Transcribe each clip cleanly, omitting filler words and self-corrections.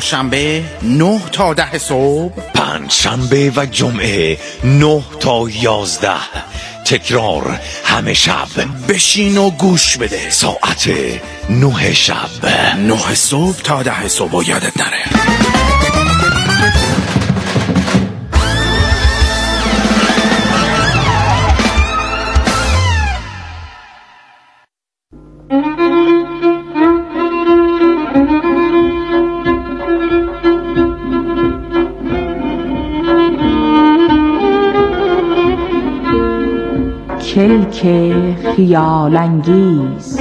چهارشنبه 9 تا 10 صبح، پنجشنبه و جمعه 9 تا 11. تکرار همه شب. بشین و گوش بده. ساعت 9 شب، 9 صبح تا 10 صبح و یادت نره. کلک خیال انگیز.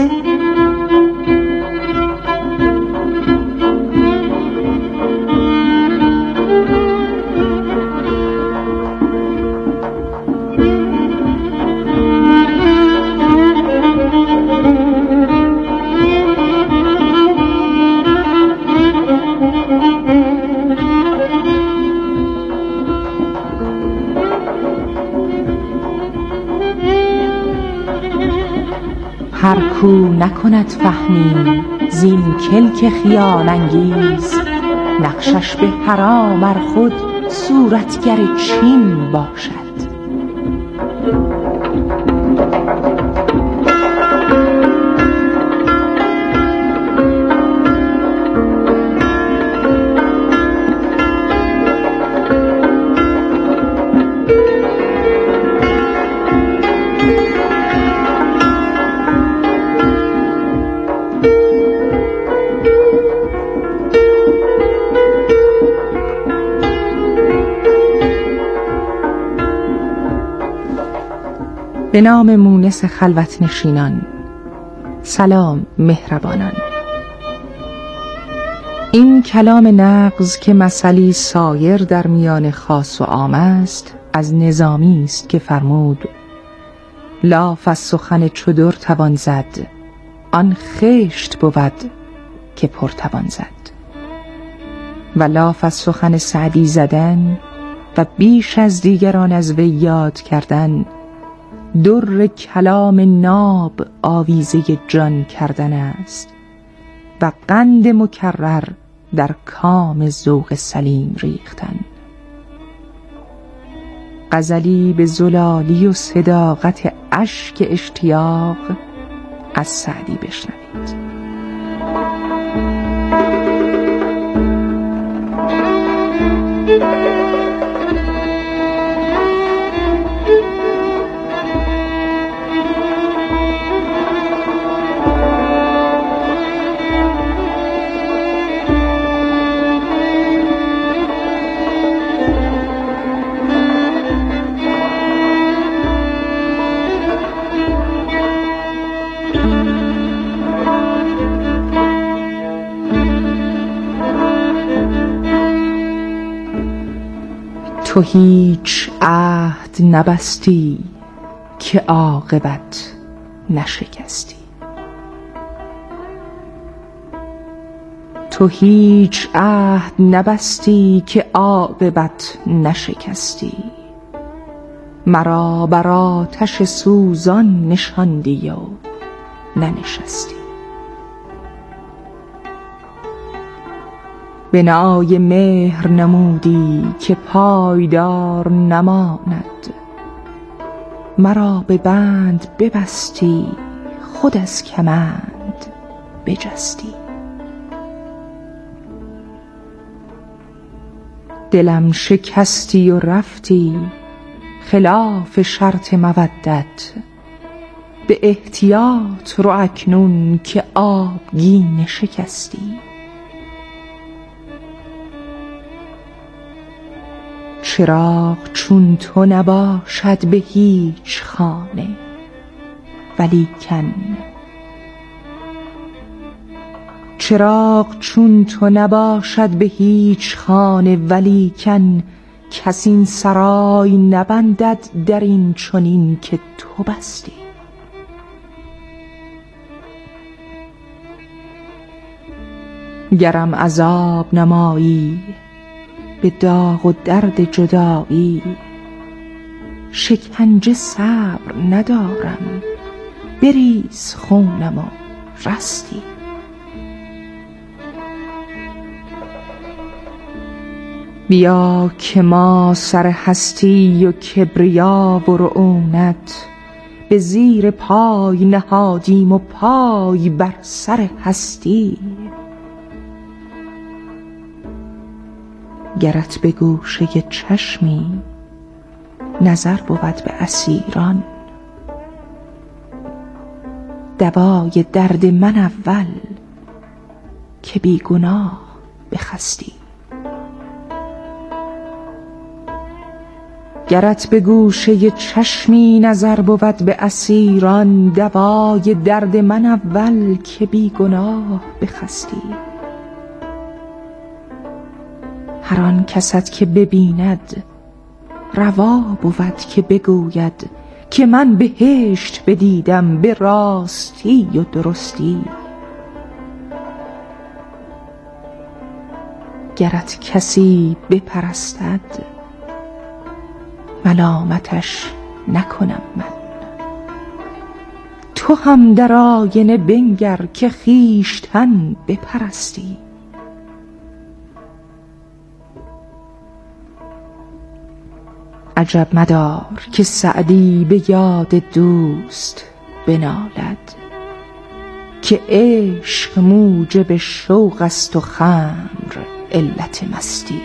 هر کو نکند فهمی زین کلک خیال انگیز، نقشش به حرام ار خود صورتگر چین باشد. به نام مونس خلوت نشینان. سلام مهربانان. این کلام نغز که مثلی سایر در میان خاص و عام است، از نظامی است که فرمود: لاف از سخن چدر توان زد، آن خشت بود که پر توان زد. و لاف از سخن سعدی زدن و بیش از دیگران از وی یاد کردن، در کلام ناب آویزه جان کردن است و قند مکرر در کام ذوق سلیم ریختن. غزلی به زلالی و صداقت اشک اشتیاق از سعدی بشنوید. تو هیچ عهد نبستی که عاقبت نشکستی. تو هیچ عهد نبستی که عاقبت نشکستی. مرا بر آتش سوزان نشاندی و ننشستی. بنای مهر نمودی که پایدار نماند. مرا به بند ببستی خود از کمند بجستی. دلم شکستی و رفتی خلاف شرط مودت. به احتیاط رو اکنون که آبگینه شکستی. چراغ چون تو نباشد به هیچ خانه، ولیکن چراغ چون تو نباشد به هیچ خانه، ولیکن کس این سرای نبندد در این چنین که تو بستی. گرم عذاب نمایی به داغ و درد جدایی، شکنجه صبر ندارم بریز خونم و رستی. بیا که ما سر هستی و کبریا و رعونت به زیر پای نهادیم و پای بر سر هستی. گرت به گوشه چشمی نظر بود به اسیران، دوای درد من اول که بی گناه بخستی. گرت به گوشه چشمی نظر بود به اسیران، دوای درد من اول که بی گناه بخستی. هر آن کست که ببیند روا بود که بگوید که من بهشت بدیدم به راستی و درستی. گرت کسی بپرستد ملامتش نکنم من، تو هم در آینه بنگر که خویشتن بپرستی. عجب مدار که سعدی به یاد دوست بنالد، که عشق موجب شوق است و خمر علت مستی.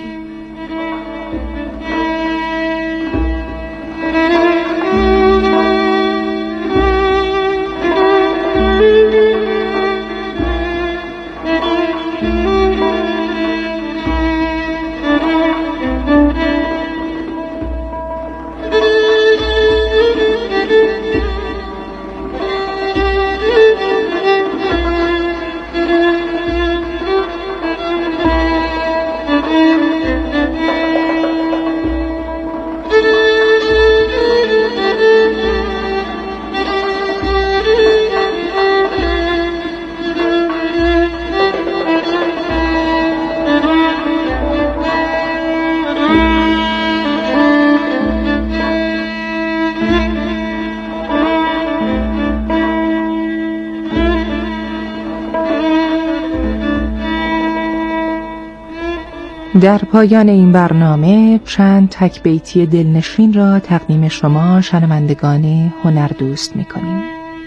در پایان این برنامه چند تک بیتی دلنشین را تقدیم شما شنوندگان هنردوست می‌کنیم.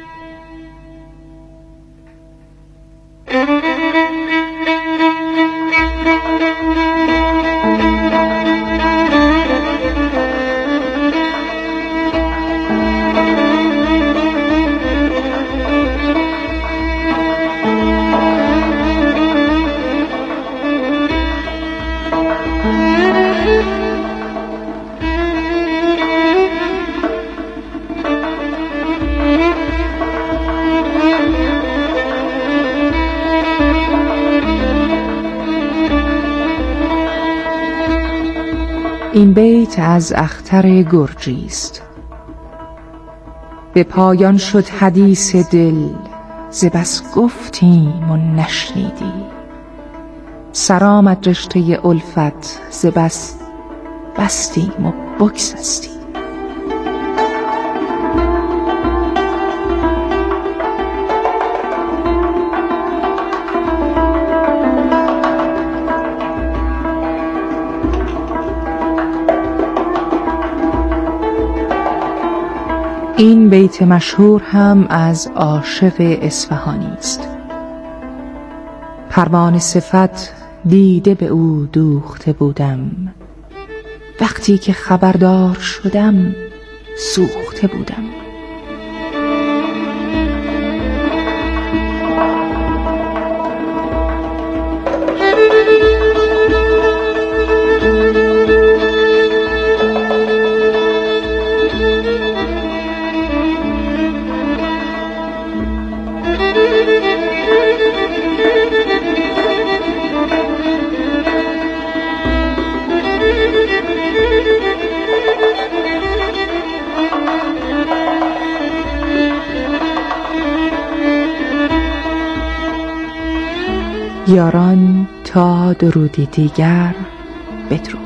این بیت از اختر گرجی است. به پایان شد حدیث دل، ز بس گفتیم و نشنیدی. سرآمد رشته الفت، ز بس بستیم و بگسستی. این بیت مشهور هم از عاشق اصفهانی است. پروانه صفت دیده به او دوخته بودم، وقتی که خبردار شدم سوخته بودم. یاران تا درودی دیگر، بدرود.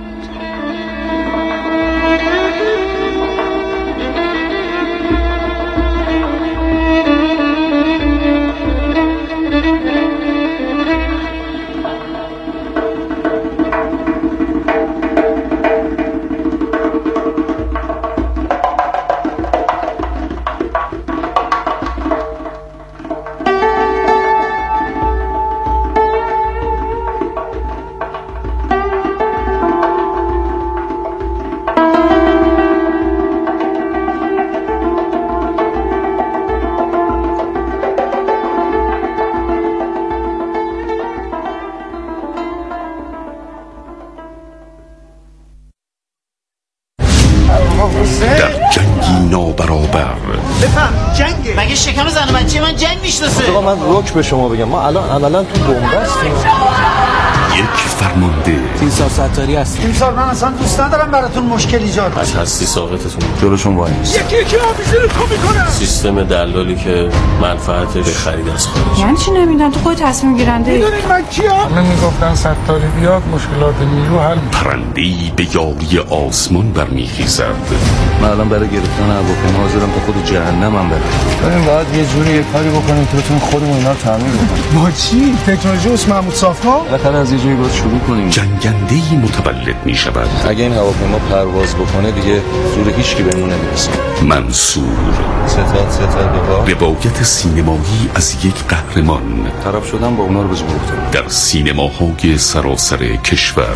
مگه شکم زن بچه من جنگ میشناسه؟ آقا من رک به شما بگم، ما الان عملا تو بنبستیم. یک فرمانده تیمسار ستاری هست. تیمسار من اصلا دوست ندارم براتون مشکل ایجاد از هستی ساقطتون جلوشون وای نیست. یکی آفیسر رو تو میکنم. سیستم دلالی که منفعتش خرید از خارج. یعنی چی نمیدونم؟ تو خود تصمیم گیرنده ای؟ میدونید من کیا؟ من میگفتن ستاری بیاد مشکلات نیرو حل میشه. پرنده‌ای به یاری آسمان برمیخیزد. من الان برای گرفتن هواپیما حاضرم تا خود جهنمم برم. ببین باید یه جوری یه کاری بکنیم که بتونیم خودمون اینا رو تعمیر بکنیم. با چی؟ تکنولوژی است محمود صافا؟ بالاخره از یه جایی باید شروع کنیم. جنگنده‌ای متولد میشود. اگه این هواپیما پرواز بکنه دیگه زور هیچکی بهمون نمیرسه. منصور، ستاد روایت سینمایی از یک قهرمان. طرف شدن با اونا رو به زور گفتم. در سینماهای سراسر کشور.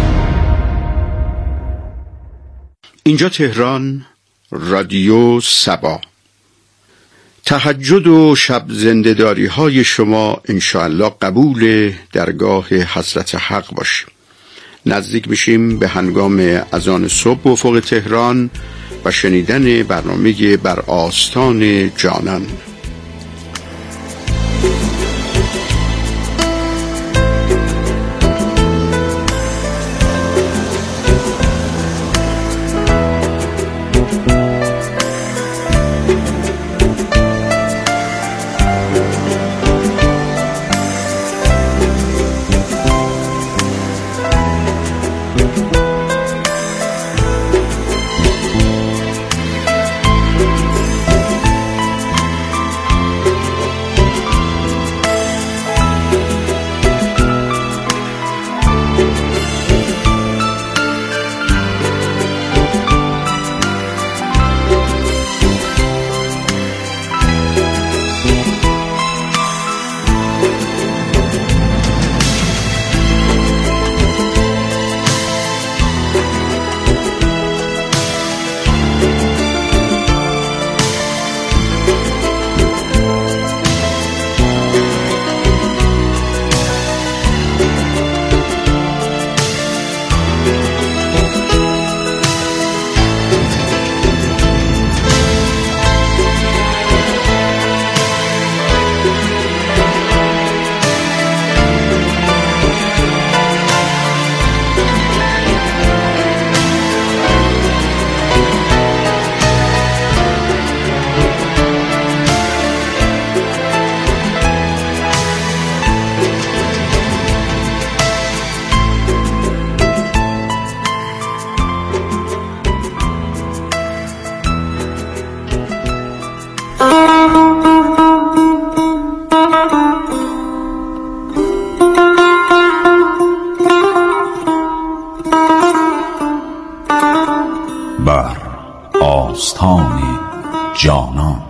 اینجا تهران، رادیو سبا. تهجد و شب زنده‌داری های شما انشاءالله قبول درگاه حضرت حق باشه. نزدیک میشیم به هنگام اذان صبح افق تهران و شنیدن برنامه بر آستان جانان. بر آستان جانان.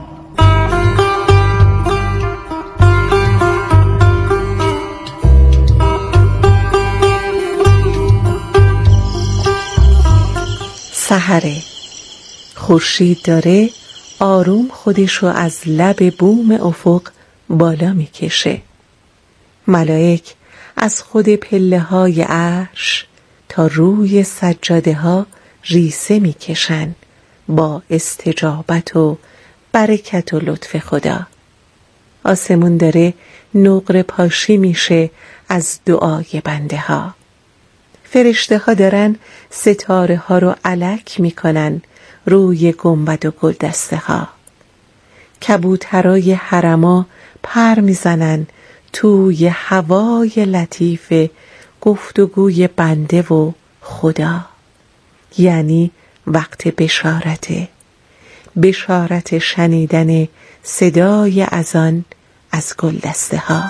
سحره، خورشید داره آروم خودشو از لب بوم افق بالا میکشه. ملائک از خود پله های عرش تا روی سجاده ها ریسه میکشن با استجابت و برکت و لطف خدا. آسمون داره نقره پاشی میشه از دعای بنده ها. فرشته ها دارن ستاره ها رو الک میکنن روی گنبد و گلدسته ها. کبوترای حرما پر میزنن توی هوای لطیف گفتگوی بنده و خدا. یعنی وقت بشارت شنیدن صدای اذان از گلدسته ها.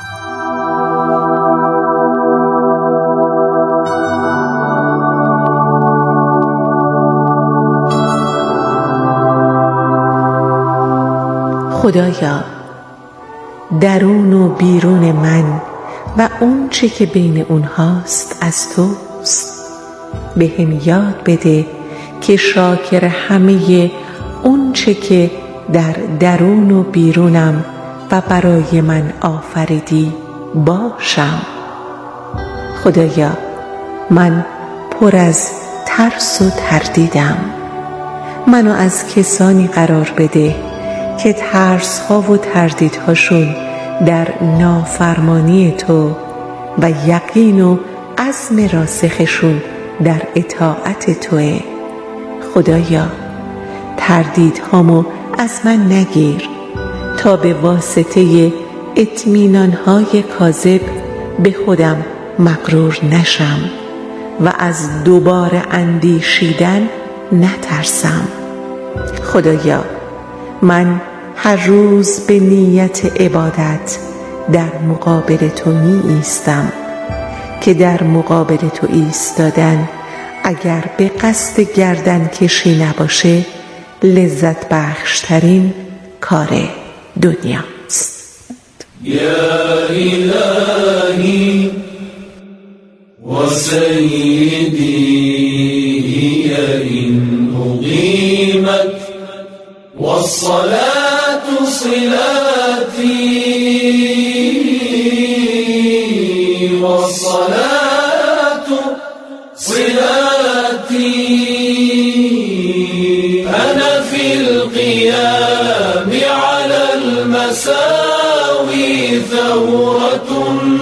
خدایا، درون و بیرون من و اون چه که بین اونهاست از توست. به هم یاد بده که شاکر همه اون چه که در درون و بیرونم و برای من آفریدی باشم. خدایا، من پر از ترس و تردیدم. منو از کسانی قرار بده که ترس‌ها و تردیدهاشون در نافرمانی تو و یقین و عزم راسخشون در اطاعت توه. خدایا تردیدهامو از من نگیر تا به واسطه اطمینان‌های کاذب به خودم مغرور نشم و از دوباره اندیشیدن نترسم. خدایا من هر روز به نیت عبادت در مقابل تو می ایستم که در مقابل تو ایستادن اگر به قصد گردن کشی نباشه لذت بخشترین کار دنیاست. یا الهی و سیدی این اقیمت والصلاة صلاتي والصلاة صلاتي أنا في القيام على المساوي ثورة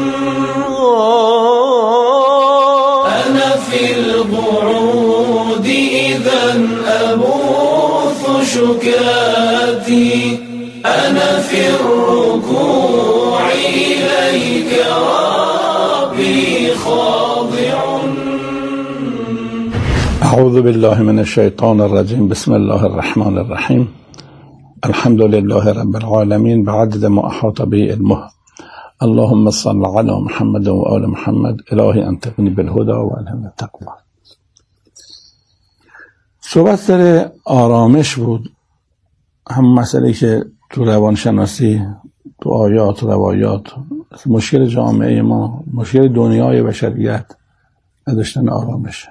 أنا في القعود إذا أبوث شكاتي أنا في الركوع إليك ربي خاضع. اعوذ بالله من الشیطان الرجیم. بسم الله الرحمن الرحیم. الحمد لله رب العالمین بعدد ما احاط به علمه. اللهم صل علی محمد و آل محمد. الهی انطقنی بالهدى و الهمنی التقوی. صحبت سر آرامش بود، هم مسئله که تو روانشناسی، تو آیات و روایات مشکل جامعه ما، مشکل دنیای بشریت نداشتن آرامش.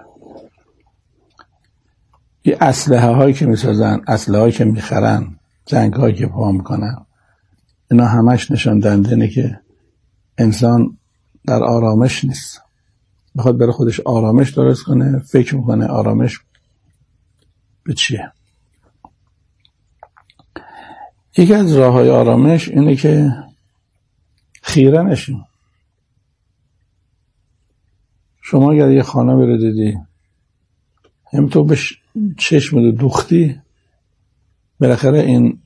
این اسلحه هایی که میسازن، اسلحه هایی که میخرن، جنگ هایی که پا میکنن، اینا همش نشان دهنده اینه که انسان در آرامش نیست. بخواد برای خودش آرامش درست کنه، فکر میکنه آرامش به چیه. یکی از راه های آرامش اینه که خیره نشیم. شما اگر یه خانمی رو دیدی همینطور به چشم رو دوختی، بالاخره این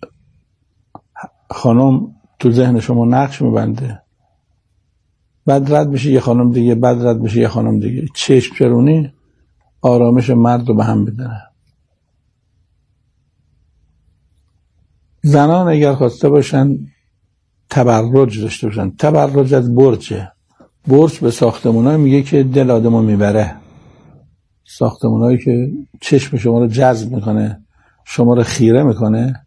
خانم تو ذهن شما نقش میبنده، بعد رد بشه یه خانم دیگه، بعد رد بشه یه خانم دیگه. چشم چرونی آرامش مرد رو به هم بدنه. زنان اگر خواسته باشن تبرج داشته باشن، تبرج از برجه. برج به ساختمونای میگه که دل آدمو میبره، ساختمونایی که چشم شما رو جذب میکنه، شما رو خیره میکنه،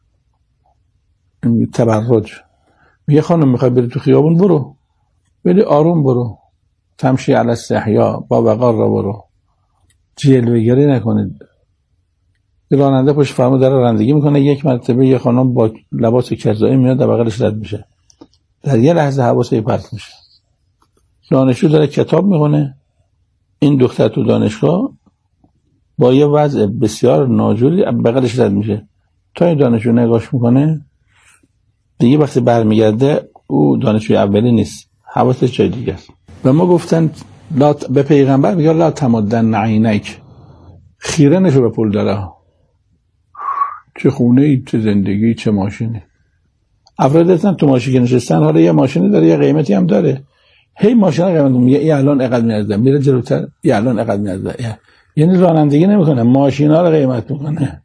این تبرج. میگه خانم میخوای بری تو خیابون برو، بری آروم برو، تمشی علی استحیا، با وقار را برو، جلوه‌گری نکنید. راننده پشت فرمون داره رانندگی میکنه، یک مرتبه یه خانم با لباس کذایی میاد در بغلش رد میشه، در یه لحظه حواسش پرت میشه. دانشجو داره کتاب میخونه، این دختر تو دانشگاه با یه وضع بسیار ناجوری بغلش رد میشه. تا این دانشجو نگاش میکنه دیگه، وقتی برمیگرده او دانشجوی اولی نیست، حواسش جای دیگه است. و ما گفتن به پیغمبر میگه لا تمدن عینک، خیره نشو به پول داره، چه خونه ای، چه زندگی، چه ماشینی. افراد هستن تو ماشین که نشستن، حالا یه ماشینی داره یه قیمتی هم داره، هی ماشین قیمت میگه این الان اینقدر میارزه، میره جلوتر این الان اینقدر میارزه، یعنی رانندگی نمیکنه، ماشینا رو قیمت میکنه.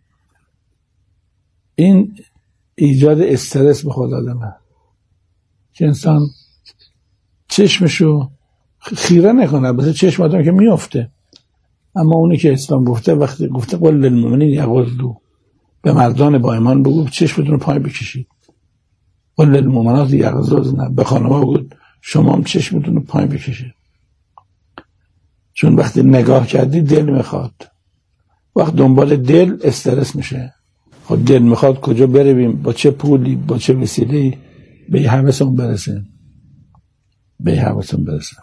این ایجاد استرس به خود آدمه که انسان چشمشو خیره نکنه. بس چشم آدم که میافته، اما اونی که اسلام گفته، وقتی گفته قل للمؤمنین یغضوا، به مردان با ایمان بگو چشمتون رو پای بکشید. قل للمؤمنات یغضضن، به خانم‌ها بگو شما هم چشمتون رو پای بکشید. چون وقتی نگاه کردی دل میخواد، وقت دنبال دل استرس میشه. خب دل میخواد کجا برویم، با چه پولی، با چه وسیله‌ای به هوسمون برسیم، به هوسمون برسیم.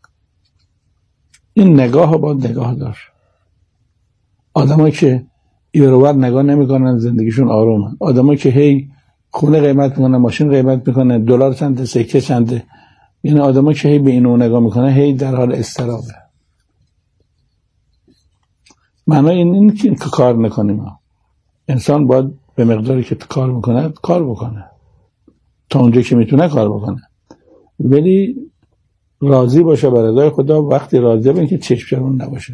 این نگاه با نگاه داشت. آدمایی که ایروار نگاه نمیکنن، زندگیشون آرومه. آدمایی که هی خونه قیمت میکنن، ماشین قیمت میکنن، دلار چنده، سکه چنده، یعنی آدمایی که هی به اینو نگاه میکنن هی در حال استرابه. معنی این که کار نکنیم. انسان باید به مقداری که کار میکنه کار بکنه، تا اونجا که میتونه کار بکنه، ولی راضی باشه به رضای خدا. وقتی راضی باشه که چشم چرون نباشه.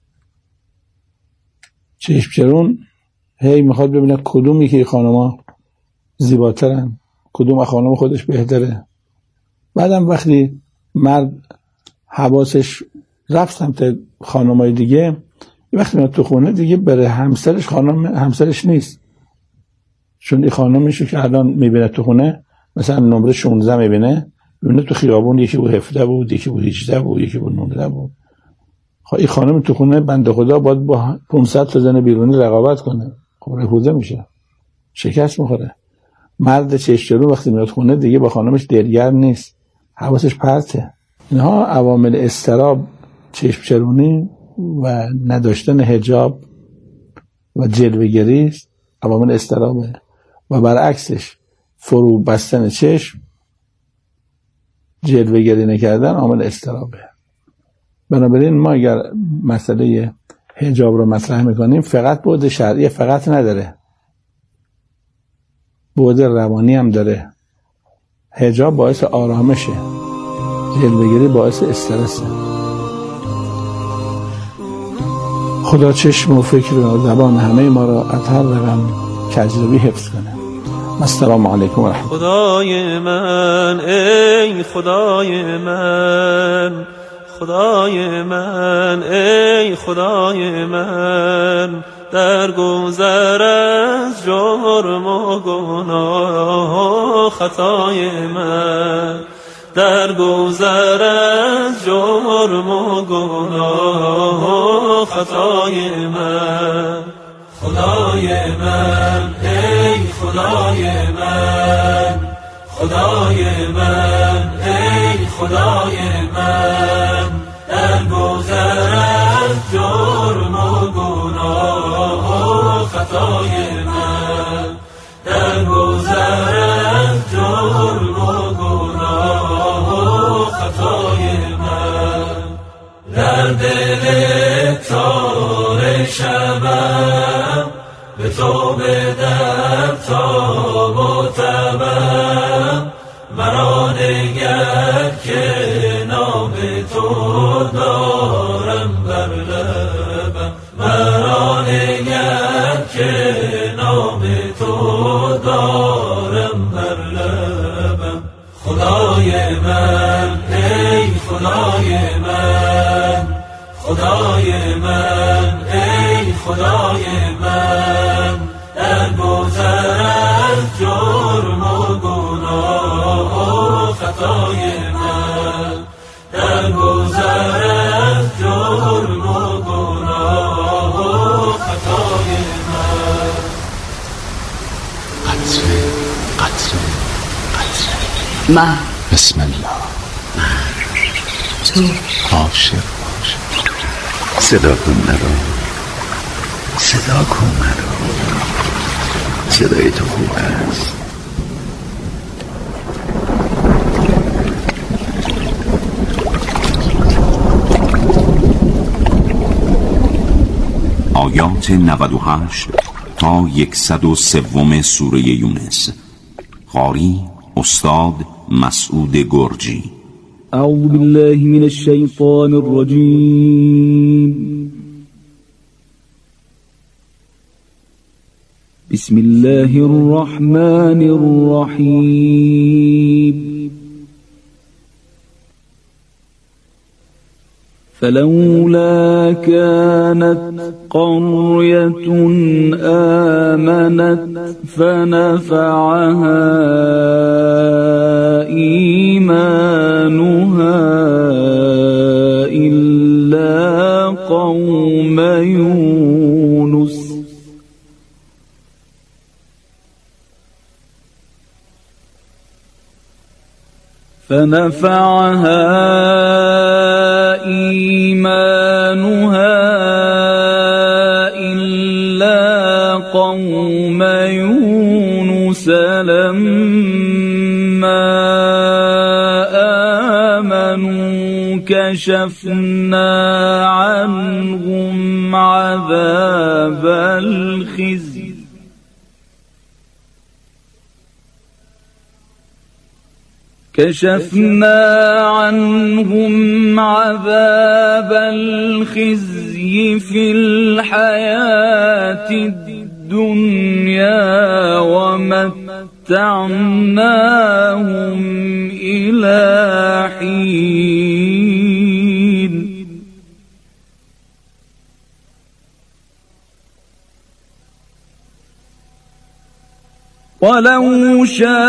چشم چرون هی میخواد ببینه کدومی که خانما زیباترن، کدوم خانم خودش بهتره. بعدم وقتی مرد حواسش رفت سمت خانمای دیگه، وقتی میاد تو خونه دیگه بره همسرش همسرش نیست. چون این خانمشو که الان میبینه تو خونه، مثلا نمره 16 میبینه تو خیابون یکی بود 17 بود، یکی بود 18 بود، یکی بود 19 بود. خب این خانم تو خونه بنده خدا باید با 500 تا زن بیرونی رقابت کنه. خب رفوزه میشه، شکست میخوره. مرد چشم‌چرون وقتی میاد خونه دیگه با خانمش دلگرم نیست، حواسش پرته. اینها عوامل اضطراب، چشم‌چرونی و نداشتن حجاب و جلوه‌گری است، عوامل اضطرابه. و برعکسش فرو بستن چشم، جلوه‌گری نکردن عامل اضطرابه. بنابراین ما اگر مسئله حجاب رو مطرح میکنیم، فقط بعد شرعی فقط نداره، بعد روانی هم داره. حجاب باعث آرامشه، جلوه‌گری باعث استرسه. خدا چشم و فکر و زبان همه ما را از هر رقم کجروی حفظ کنه. السلام علیکم و رحمت. خدای من ای خدای من، خدای من ای خدای من، در گذر از جرم و گناه خطای من، در گذر از جرم و گناه خطای من. خدای من ای خدای من، خدای من ای خدای من، در گذر از جرم و گناه خطای من، در گذر از جرم و گناه خطای من. در دل تار شبم به تو بدم تاب و تبم، مرا نگر که نام تو دارم بر لبم، مرا نگر که نام تو دارم بر لبم. خدای من ای خدای من، خدای من ای خدای من، در گذر از جرم و گناه خطای من، در گذر از جرم و گناه خطای من. قطره قطره قطره من بسم الله، تو عاشق باش. صدا کن مرا، صدا کن مرا، صدای تو خوب است. آیات 98 تا 103 سوره یونس. قاری استاد مسعود گرجی. اعوذ بالله من الشیطان الرجیم. بسم الله الرحمن الرحیم. فلولا كانت قرية آمنت فنفعها إيمانها إلا قوم يونس فنفعها إيمانها إلا آمنوا كشفنا عنهم عذاب الخزي في الحياة الدنيا ومتعناهم إلى حين ولو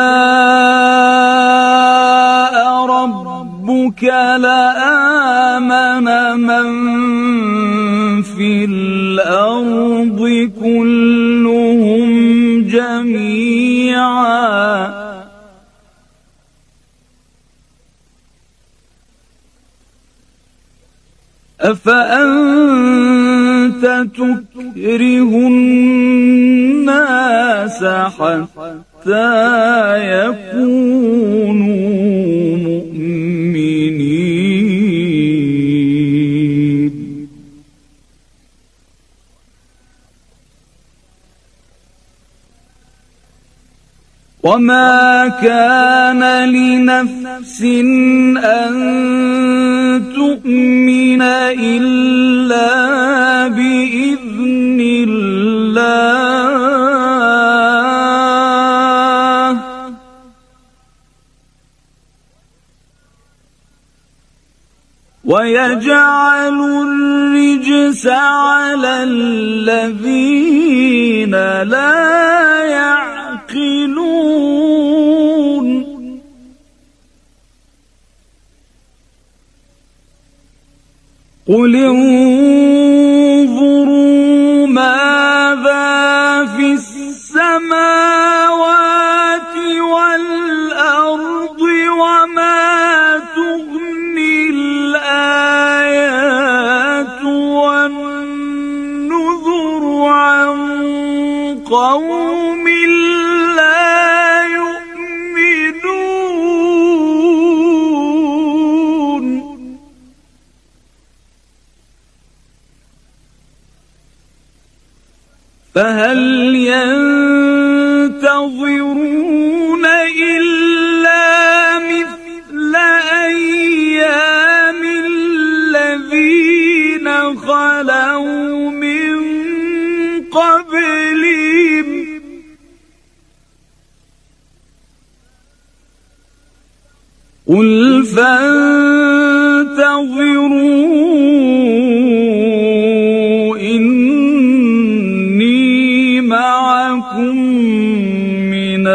شاء ربك لآمن من في الأرض كلهم جميعا أفأنت تكره الناس حتى يكونوا مؤمنين وما كان لنفس أن تؤمن إلا بإذن الله ويجعل الرجس على الذين لا يعقلون قل انظروا ماذا في السماوات والأرض وما تغني الآيات والنذر عن قوم لا يؤمنون فهل ينتظرون إلا مثل أيام الذين خلوا من قبلهم قل فانتظروا إني معكم من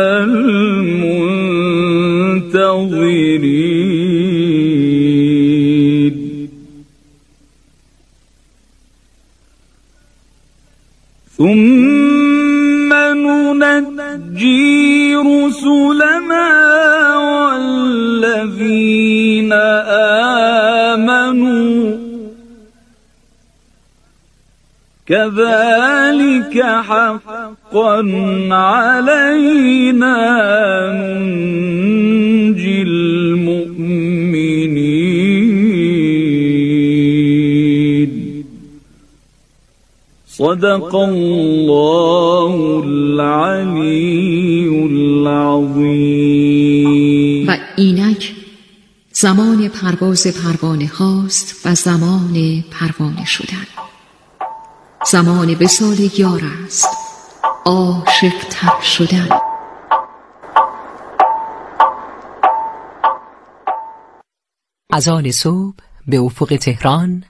المنتظرين ثم ننجي رسلنا والذين آمنوا كذلك حقا علينا ننجي المؤمنين صدق الله العلی العظیم. و اینک زمان پرواز پروانه هاست و زمان پروانه شدن. زمان وصال یار است، عاشق تر شدن. از آن صبح به افق تهران